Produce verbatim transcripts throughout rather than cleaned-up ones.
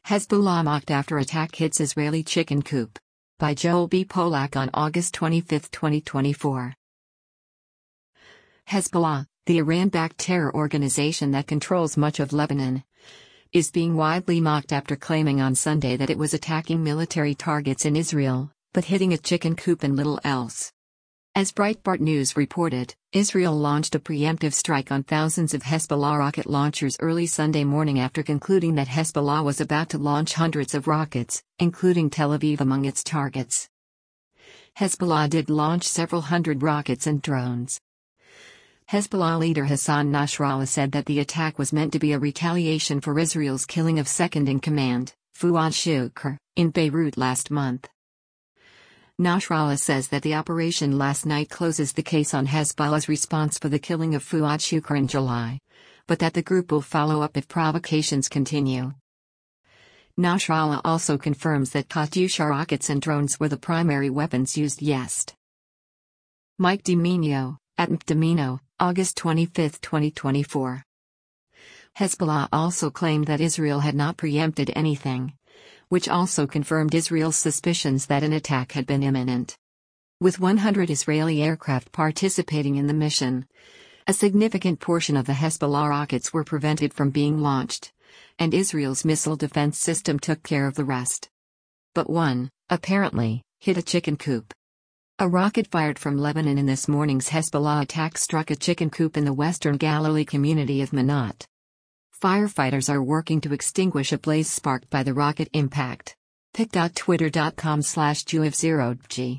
Hezbollah mocked after attack hits Israeli chicken coop. By Joel B. Polak on August twenty-fifth, twenty twenty-four. Hezbollah, the Iran-backed terror organization that controls much of Lebanon, is being widely mocked after claiming on Sunday that it was attacking military targets in Israel, but hitting a chicken coop and little else. As Breitbart News reported, Israel launched a preemptive strike on thousands of Hezbollah rocket launchers early Sunday morning after concluding that Hezbollah was about to launch hundreds of rockets, including Tel Aviv among its targets. Hezbollah did launch several hundred rockets and drones. Hezbollah leader Hassan Nasrallah said that the attack was meant to be a retaliation for Israel's killing of second-in-command, Fuad Shukr, in Beirut last month. Nasrallah says that the operation last night closes the case on Hezbollah's response for the killing of Fuad Shukr in July, but that the group will follow up if provocations continue. Nasrallah also confirms that Katyusha rockets and drones were the primary weapons used yesterday. Mike DiMino, at M DiMino, August twenty-fifth, twenty twenty-four. Hezbollah also claimed that Israel had not preempted anything, which also confirmed Israel's suspicions that an attack had been imminent. With one hundred Israeli aircraft participating in the mission, a significant portion of the Hezbollah rockets were prevented from being launched, and Israel's missile defense system took care of the rest. But one, apparently, hit a chicken coop. A rocket fired from Lebanon in this morning's Hezbollah attack struck a chicken coop in the western Galilee community of Manat. Firefighters are working to extinguish a blaze sparked by the rocket impact. pic dot twitter dot com slash Jew of zero G.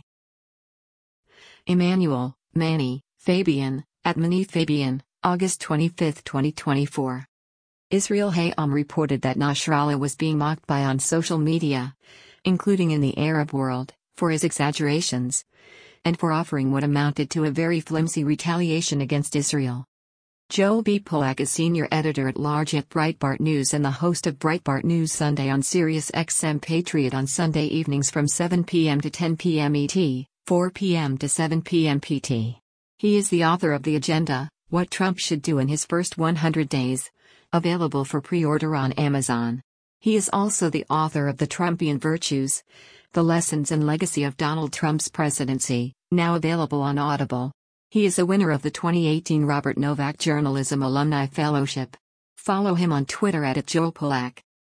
Emmanuel, Manny, Fabian, at Mani Fabian, August twenty-fifth, twenty twenty-four. Israel Hayom reported that Nasrallah was being mocked by on social media, including in the Arab world, for his exaggerations, and for offering what amounted to a very flimsy retaliation against Israel. Joel B. Polak is senior editor-at-large at Breitbart News and the host of Breitbart News Sunday on Sirius X M Patriot on Sunday evenings from seven p m to ten p m E T, four p m to seven p m P T. He is the author of The Agenda, What Trump Should Do in His First one hundred days, available for pre-order on Amazon. He is also the author of The Trumpian Virtues, The Lessons and Legacy of Donald Trump's Presidency, now available on Audible. He is a winner of the twenty eighteen Robert Novak Journalism Alumni Fellowship. Follow him on Twitter at Joel Polak.